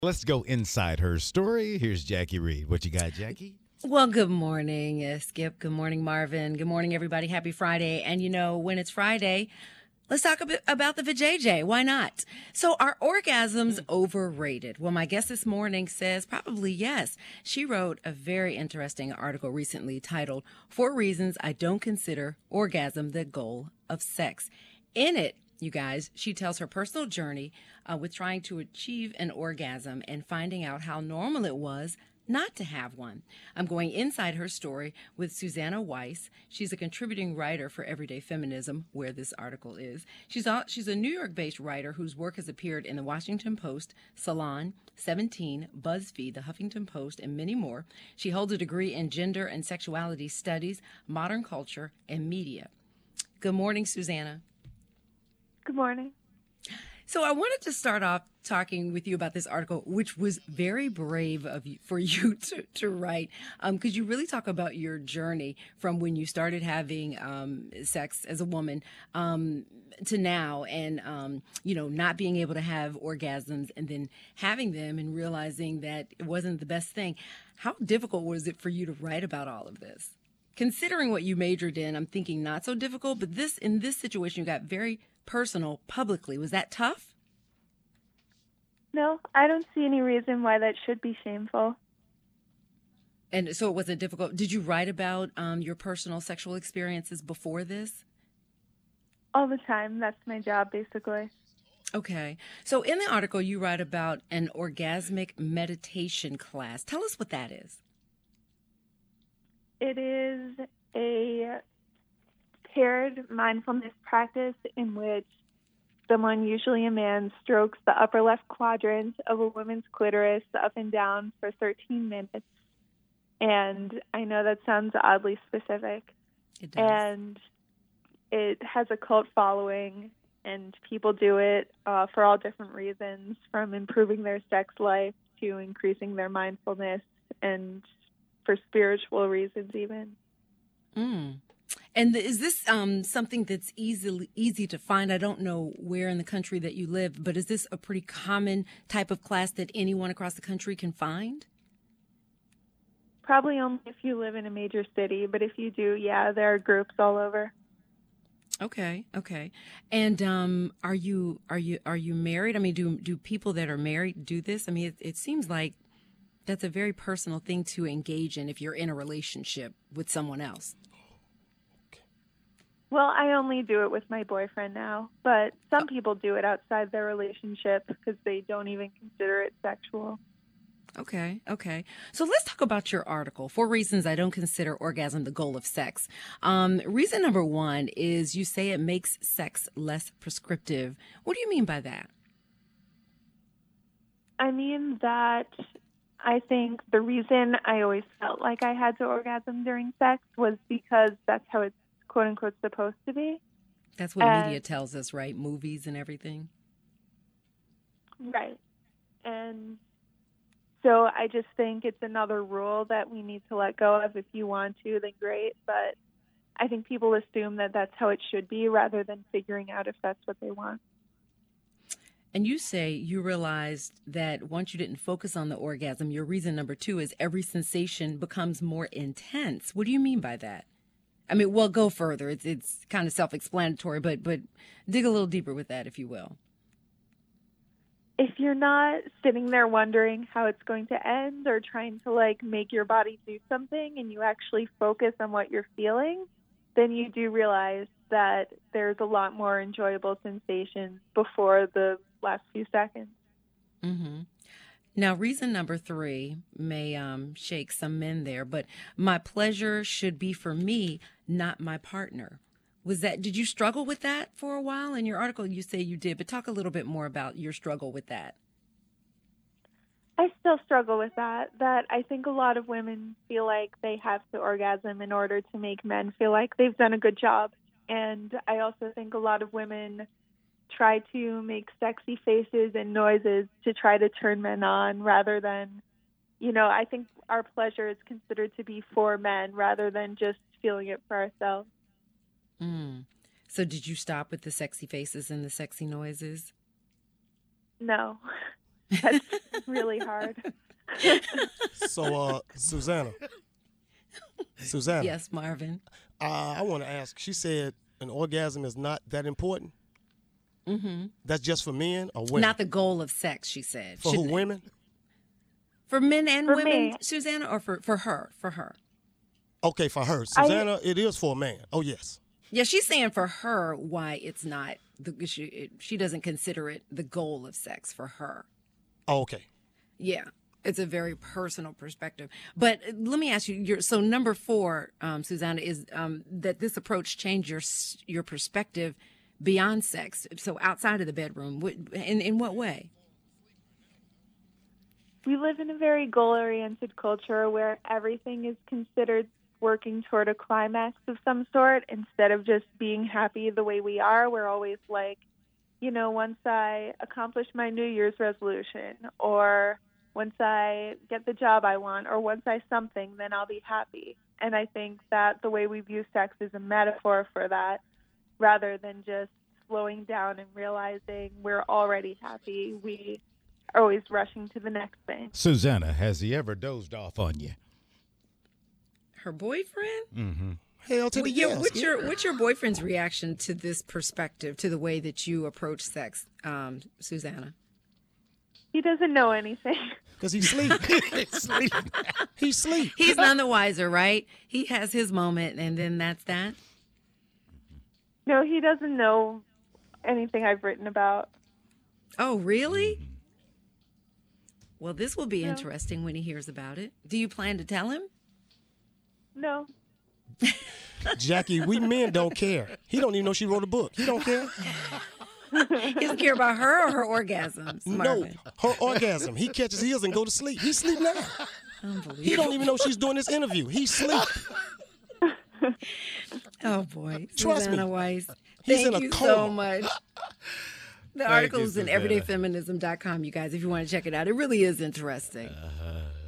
Let's go inside her story. Here's Jackie Reed. What you got, Jackie? Well, good morning, Skip. Good morning, Marvin. Good morning, everybody. Happy Friday. And when it's Friday, let's talk a bit about the vajayjay. Why not? So, are orgasms overrated? Well, my guest this morning says probably yes. She wrote a very interesting article recently titled Four Reasons I Don't Consider Orgasm the Goal of Sex. In it, you guys, she tells her personal journey with trying to achieve an orgasm and finding out how normal it was not to have one. I'm going inside her story with Susanna Weiss. She's a contributing writer for Everyday Feminism, where this article is. She's a New York-based writer whose work has appeared in the Washington Post, Salon, 17, BuzzFeed, the Huffington Post, and many more. She holds a degree in gender and sexuality studies, modern culture, and media. Good morning, Susanna. Good morning. So I wanted to start off talking with you about this article, which was very brave of you, for you to write, because you really talk about your journey from when you started having sex as a woman to now, and not being able to have orgasms and then having them and realizing that it wasn't the best thing. How difficult was it for you to write about all of this? Considering what you majored in, I'm thinking not so difficult, but in this situation, you got very personal publicly. Was that tough? No, I don't see any reason why that should be shameful. And so it wasn't difficult. Did you write about your personal sexual experiences before this? All the time. That's my job, basically. Okay. So in the article, you write about an orgasmic meditation class. Tell us what that is. It is a paired mindfulness practice in which someone, usually a man, strokes the upper left quadrant of a woman's clitoris up and down for 13 minutes. And I know that sounds oddly specific. It does. And it has a cult following, and people do it for all different reasons, from improving their sex life to increasing their mindfulness and for spiritual reasons even. And is this something that's easy to find? I don't know where in the country that you live, but is this a pretty common type of class that anyone across the country can find? Probably only if you live in a major city, but if you do, yeah, there are groups all over. Okay. And are you married? I mean, do people that are married do this? I mean, it seems like that's a very personal thing to engage in if you're in a relationship with someone else. Well, I only do it with my boyfriend now, but some people do it outside their relationship because they don't even consider it sexual. Okay. So let's talk about your article, Four Reasons I Don't Consider Orgasm the Goal of Sex. Reason number one is you say it makes sex less prescriptive. What do you mean by that? I mean that I think the reason I always felt like I had to orgasm during sex was because that's how it's quote unquote supposed to be. That's what media tells us, right? Movies and everything. Right. And so I just think it's another rule that we need to let go of. If you want to, then great. But I think people assume that that's how it should be rather than figuring out if that's what they want. And you say you realized that once you didn't focus on the orgasm, your reason number two is every sensation becomes more intense. What do you mean by that? I mean, well, go further. It's kind of self-explanatory, but dig a little deeper with that, if you will. If you're not sitting there wondering how it's going to end or trying to make your body do something, and you actually focus on what you're feeling, then you do realize that there's a lot more enjoyable sensations before the last few seconds. Mm-hmm. Now, reason number three may shake some men there, but my pleasure should be for me, not my partner. Did you struggle with that for a while? In your article, you say you did, but talk a little bit more about your struggle with that. I still struggle with that I think a lot of women feel like they have to orgasm in order to make men feel like they've done a good job. And I also think a lot of women try to make sexy faces and noises to try to turn men on rather than, I think our pleasure is considered to be for men rather than just feeling it for ourselves. So did you stop with the sexy faces and the sexy noises? No. That's really hard. So, Susanna. Yes, Marvin. I want to ask. She said an orgasm is not that important. Mm-hmm. That's just for men or women? Not the goal of sex, she said. For who, women? For men and For women, me. Susanna, or for her? For her. Okay, for her. Susanna, it is for a man. Oh, yes. Yeah, she's saying for her why it's not. She doesn't consider it the goal of sex for her. Oh, okay. Yeah, it's a very personal perspective. But let me ask you, so number 4, Susanna, is that this approach changed your perspective beyond sex, so outside of the bedroom. In what way? We live in a very goal-oriented culture where everything is considered working toward a climax of some sort instead of just being happy the way we are. We're always like, once I accomplish my New Year's resolution, or once I get the job I want, or once I something, then I'll be happy. And I think that the way we view sex is a metaphor for that, rather than just slowing down and realizing we're already happy. We are always rushing to the next thing. Susanna, has he ever dozed off on you? Her boyfriend? Mm-hmm. Hell to the yes. What's your boyfriend's reaction to this perspective, to the way that you approach sex, Susanna? He doesn't know anything. Because he's sleeping. He's sleep. He's none the wiser, right? He has his moment, and then that's that? No, he doesn't know anything I've written about. Oh, really? Well, this will be interesting when he hears about it. Do you plan to tell him? No. Jackie, we men don't care. He don't even know she wrote a book. He don't care. He doesn't care about her or her orgasms, Marvin? No, her orgasm. He catches his and go to sleep. He's asleep now. Unbelievable. He don't even know she's doing this interview. He's asleep. Oh, boy. Trust Susanna me. Weiss, He's thank in a you coma. so much. The Thank article you, is in Susanna. everydayfeminism.com, you guys, if you want to check it out. It really is interesting.